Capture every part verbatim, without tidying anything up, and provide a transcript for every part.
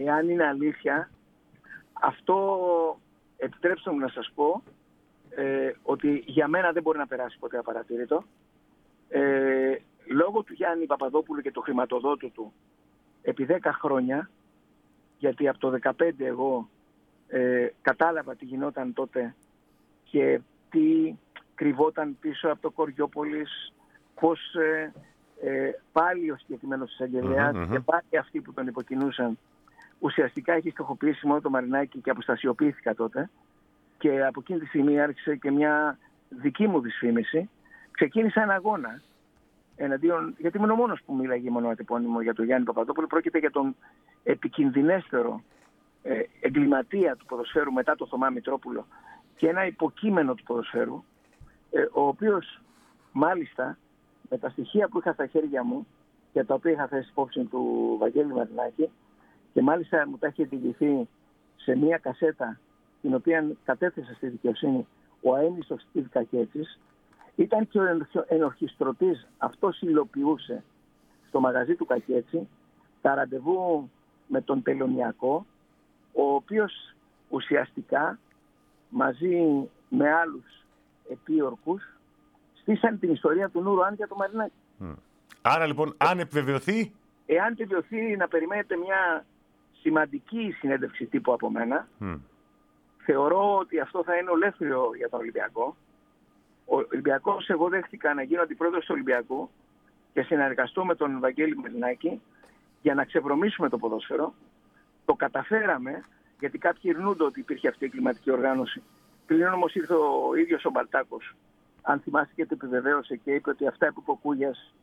εάν είναι αλήθεια, αυτό επιτρέψτε μου να σας πω ε, ότι για μένα δεν μπορεί να περάσει ποτέ απαρατήρητο. Ε, λόγω του Γιάννη Παπαδόπουλου και του χρηματοδότου του επί δέκα χρόνια, γιατί από το δεκαπέντε εγώ ε, κατάλαβα τι γινόταν τότε και τι κρυβόταν πίσω από το Κοριόπολης, πώς ε, ε, πάλι ο συγκεκριμένος εισαγγελέας mm-hmm. και πάλι αυτοί που τον υποκινούσαν ουσιαστικά έχει στοχοποιήσει μόνο το Μαρινάκι και αποστασιοποιήθηκα τότε και από εκείνη τη στιγμή άρχισε και μια δική μου δυσφήμιση. Ξεκίνησα ένα αγώνα εναντίον, γιατί ήμουν ο μόνος που μίλαγε μονοατεπώνυμο για τον Γιάννη Παπαδόπουλο. Πρόκειται για τον επικινδυνέστερο ε, εγκληματία του ποδοσφαίρου μετά το Θωμά Μητρόπουλο και ένα υποκείμενο του ποδοσφαίρου, ε, ο οποίος μάλιστα με τα στοιχεία που είχα στα χέρια μου και τα οποία είχα θέσει υπόψη του Βαγγέλη Μαρινάκη και μάλιστα μου τα έχει εκδηληθεί σε μία κασέτα την οποία κατέθεσε στη δικαιοσύνη ο αέμιστος Στίβ Κακέτσης, ήταν και ο ενορχιστρωτής, αυτός υλοποιούσε στο μαγαζί του Κακέτσι τα ραντεβού με τον Τελωνιακό, ο οποίος ουσιαστικά μαζί με άλλους επίορκους στήσαν την ιστορία του Νουρουάν για το Μαρινάκι. Mm. Άρα λοιπόν, αν επιβεβαιωθεί... Εάν επιβεβαιωθεί, να περιμένετε μια σημαντική συνέντευξη τύπου από μένα. Mm. Θεωρώ ότι αυτό θα είναι ολέθριο για τον Ολυμπιακό. Ο Ολυμπιακός, εγώ δέχτηκα να γίνω αντιπρόεδρος του Ολυμπιακού και συνεργαστώ με τον Βαγγέλη Μαρινάκη για να ξεβρωμίσουμε το ποδόσφαιρο. Το καταφέραμε, γιατί κάποιοι ειρνούνται ότι υπήρχε αυτή η εγκληματική οργάνωση. Πριν όμως ήρθε ο ίδιος ο Μπαλτάκος, αν θυμάστε, και το επιβεβαίωσε και είπε ότι αυτά που είπε ο Κούγιας.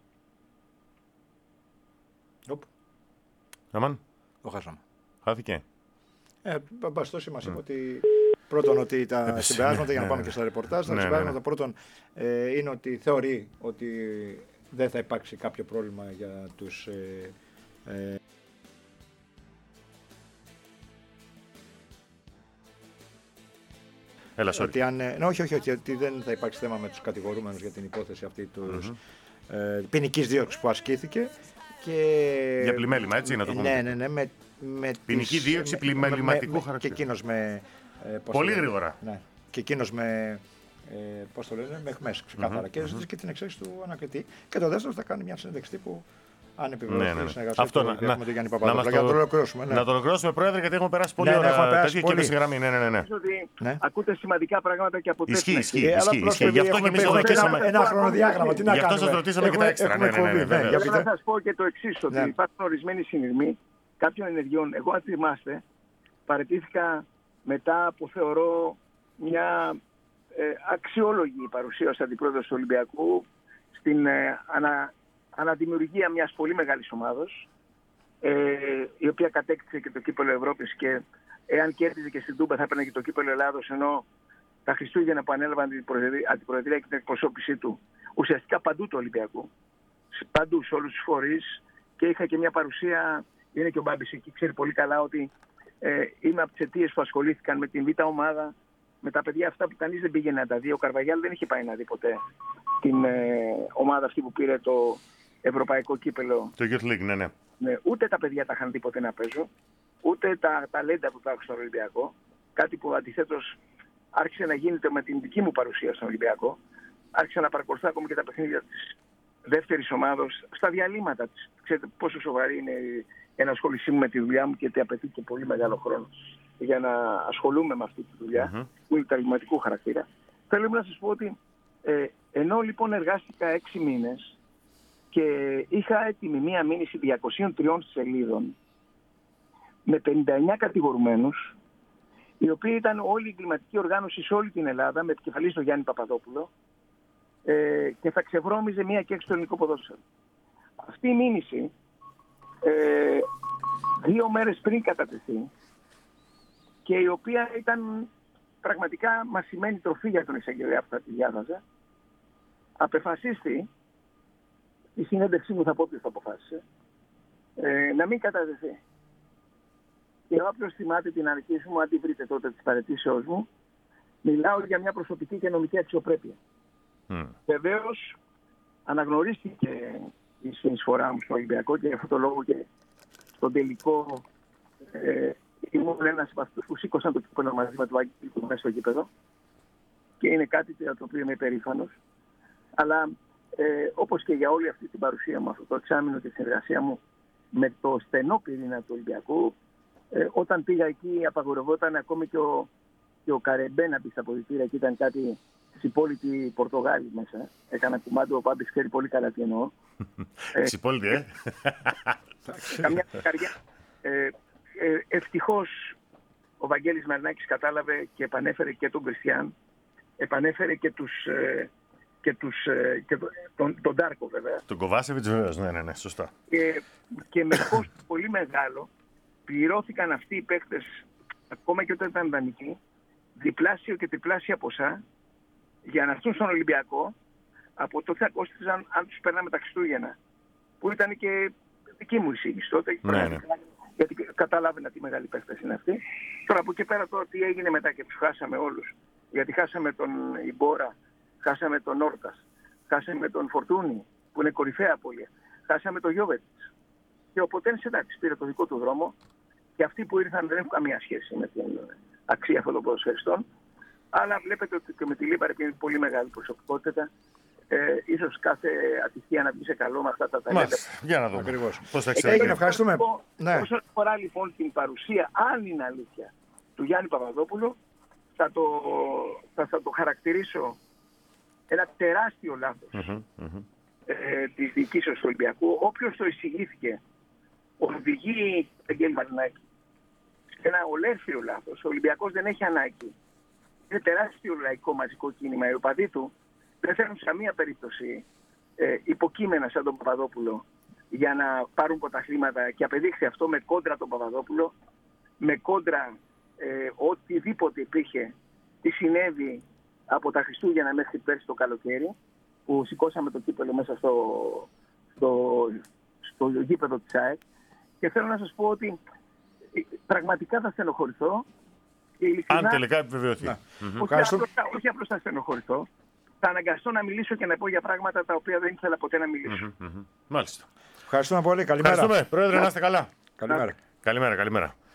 Οπ. Αμάν. Το χάσαμε. Χάθηκε. Ε, μπαστός μας είπε ότι πρώτον ότι τα Έπεσε, συμπεράσματα, ναι, για να ναι, πάμε ναι. και στα ρεπορτάζ, τα Ναι, συμπεράσματα ναι, ναι. πρώτον ε, είναι ότι θεωρεί ότι δεν θα υπάρξει κάποιο πρόβλημα για τους ε, ε, Έλα, sorry. ότι αν, ναι, όχι, όχι, όχι, ότι δεν θα υπάρξει θέμα με τους κατηγορούμενους για την υπόθεση αυτή τους mm-hmm. ε, ποινικής δίωξης που ασκήθηκε. Και... Για πλημέλημα, έτσι να το πούμε. Ναι, ναι, ναι. Με, με ποινική τις, δίωξη με, πλημεληματικού με, χαρακτήρα. Και εκείνος με... Ε, Πολύ γρήγορα. Ναι. Και εκείνος με... Ε, πώς το λένε, με εχμές ξεκάθαρα. Mm-hmm. Και ζήτησε και την εξαίρεση του ανακριτή. Και το δεύτερο θα κάνει μια συνέντευξη τύπου. Αν επιβεβαιωθεί ναι, ναι, ναι. η συνεργασία Αυτό, του να, Ολυμπιακού με τον Γιάννη να, Παπαδόπουλο. Για να το ολοκληρώσουμε. Ναι. Να το ολοκληρώσουμε, Πρόεδρε, γιατί έχουμε περάσει πολύ ναι, ώρα ναι, τέτοια και στη γραμμή. Ναι, ναι, ναι. ναι. Ότι ναι. ακούτε σημαντικά πράγματα και από τέτοια. Ισχύει, ισχύει. Ε, ισχύει, ισχύει. Γι' αυτό και εμείς εδώ ένα, ένα χρονοδιάγραμμα. Τι να Γι' αυτό κάνουμε. σας ρωτήσαμε και τα έξτρα. Ναι, ναι, ναι, ναι, Θέλω να σας πω και το εξής, ότι υπάρχουν ορισμένοι συνειρμοί κάποιων ενεργειών. Εγώ, αν θυμάστε, παραιτήθηκα μετά από, θεωρώ, μια ε, αξιόλογη παρουσία ως αντιπρόεδρος του Ολυμπιακού στην ε, ανα, αναδημιουργία μιας πολύ μεγάλης ομάδος, ε, η οποία κατέκτησε και το κύπελλο Ευρώπης και εάν κέρδιζε και στην Τούμπα θα έπαιρνε και το κύπελλο Ελλάδος, ενώ τα Χριστούγεννα που ανέλαβαν την αντιπροεδρία και την εκπροσώπησή του ουσιαστικά παντού του Ολυμπιακού, παντού σε όλους τους φορείς, και είχα και μια παρουσία, είναι και ο Μπάμπης εκεί, ξέρει πολύ καλά ότι ε, είμαι από τις αιτίες που ασχολήθηκαν με την Β' ομάδα, με τα παιδιά αυτά που κανείς δεν πήγαινε να τα δει. Ο Καρβαγιάλ δεν είχε πάει να δει ποτέ την ε, ομάδα αυτή που πήρε το ευρωπαϊκό κύπελλο. Το Youth League, ναι, ναι. Ναι, ούτε τα παιδιά τα είχαν δει ποτέ να παίζουν, ούτε τα ταλέντα που υπάρχουν στον Ολυμπιακό. Κάτι που αντιθέτως άρχισε να γίνεται με την δική μου παρουσία στον Ολυμπιακό. Άρχισα να παρακολουθώ ακόμη και τα παιχνίδια της δεύτερης ομάδος στα διαλύματα της. Ξέρετε πόσο σοβαρή είναι η ενασχόλησή μου με τη δουλειά μου και ότι απαιτεί και πολύ μεγάλο χρόνο για να ασχολούμαι με αυτή τη δουλειά, mm-hmm. που είναι τραγματικού χαρακτήρα. Θέλω να σας πω ότι ε, ενώ λοιπόν εργάστηκα έξι μήνες και είχα έτοιμη μία μήνυση διακοσίων τριών σελίδων με πενήντα εννέα κατηγορουμένους, οι οποίοι ήταν όλη η εγκληματική οργάνωση σε όλη την Ελλάδα, με επικεφαλής τον Γιάννη Παπαδόπουλο, ε, και θα ξεβρώμιζε μία και έξω το ελληνικό ποδόσφαιρο. Αυτή η μήνυση, ε, δύο μέρες πριν κατατεθεί, και η οποία ήταν πραγματικά μασημένη τροφή για τον εισαγγελέα που θα τη διάβαζε, απεφασίστη, η συνέντευξή μου θα πω ποιος θα αποφάσισε, ε, να μην κατατεθεί. Και όποιος θυμάται την ανακοίνωση μου, αν τη βρείτε τότε της παραιτήσεώς μου, μιλάω για μια προσωπική και νομική αξιοπρέπεια. Mm. Βεβαίως, αναγνωρίστηκε η συνεισφορά μου στο Ολυμπιακό και γι' αυτό το λόγο και στον τελικό ε, είναι ένας από αυτούς που σήκωσαν το κύπελο μαζί με το Βαγγέλη του μέσα στο γήπεδο και είναι κάτι για το οποίο είμαι υπερήφανος. Αλλά ε, όπως και για όλη αυτή την παρουσία μου, αυτό το εξάμηνο και τη συνεργασία μου με το στενό πυρήνα του Ολυμπιακού, ε, όταν πήγα εκεί απαγορευόταν ακόμη και ο, και ο Καρεμπέ να μπει στα αποδυτήρια και ήταν κάτι συμπόλητη Πορτογάλη μέσα. Έκανα κουμάντο, ο Πάμπης ξέρει πολύ καλά τι εννοώ. Συμπόλητη, ε! Καμιά καρδιά. Ε, ε, ευτυχώς ο Βαγγέλης Μαρινάκης κατάλαβε και επανέφερε και τον Κριστιαν, επανέφερε και τους... Ε, και, τους, ε, και τον, τον, τον Τάρκο βέβαια. Τον Κοβάσεβιτς βεβαίως, ναι, ναι, ναι, σωστά. Και, και με κόστος πολύ μεγάλο πληρώθηκαν αυτοί οι παίκτες, ακόμα και όταν ήταν δανεικοί, διπλάσιο και τριπλάσια ποσά για να έρθουν στον Ολυμπιακό από το θα κόστιζαν αν τους περνάμε τα Χριστούγεννα. Που ήταν και δική μου εισήγηση τότε. Ναι, ναι. Γιατί καταλάβαινα τι μεγάλη παίκτες είναι αυτοί. Τώρα από εκεί πέρα τώρα τι έγινε μετά και τους χάσαμε όλους. Γιατί χάσαμε τον Ιμπόρα, χάσαμε τον Όρτας, χάσαμε τον Φορτούνι που είναι κορυφαία απώλεια, χάσαμε τον Γιώβετς. Και ο Ποτένς εντάξει πήρε το δικό του δρόμο και αυτοί που ήρθαν δεν έχουν καμία σχέση με την αξία αυτών των ποδοσφαιριστών. Αλλά βλέπετε ότι και με τη Λίμπαρ είναι πολύ μεγάλη προσωπικότητα. Ε, ίσως κάθε ατυχία να βγει σε καλό με αυτά τα ταλέντα. Για να δούμε. Ακριβώς. Πώς θα Έγινε, ξέρετε. ευχαριστούμε. Ναι. Όσον αφορά λοιπόν την παρουσία, αν είναι αλήθεια, του Γιάννη Παπαδόπουλου, θα το, θα, θα το χαρακτηρίσω ένα τεράστιο λάθος Mm-hmm, mm-hmm. ε, της διοικήσεως του Ολυμπιακού. Όποιος το εισηγήθηκε οδηγεί Αγγέλη Μαρινάκη σε ένα ολέθριο λάθος. Ο Ολυμπιακός δεν έχει ανάγκη. Είναι τεράστιο λαϊκό μαζικό κίνημα. Οι οπαδοί του δεν θέλουν σε καμία περίπτωση ε, υποκείμενα σαν τον Παπαδόπουλο για να πάρουν πρωταθλήματα και απεδείχθη αυτό με κόντρα τον Παπαδόπουλο, με κόντρα ε, οτιδήποτε υπήρχε, τι συνέβη από τα Χριστούγεννα μέχρι πέρσι το καλοκαίρι, που σηκώσαμε το κύπελο μέσα στο, στο, στο γήπεδο της ΑΕΚ. Και θέλω να σας πω ότι πραγματικά θα στενοχωρηθώ. Αν τελικά επιβεβαιωθεί. Ναι. Mm-hmm. Όχι, απλώς, όχι απλώς θα στενοχωρηθώ. Θα αναγκαστώ να μιλήσω και να πω για πράγματα τα οποία δεν ήθελα ποτέ να μιλήσω. Mm-hmm. Μάλιστα. Ευχαριστούμε πολύ. Καλημέρα. Ευχαριστούμε. Πρόεδρε, να είστε καλά. Καλημέρα. Καλημέρα, καλημέρα.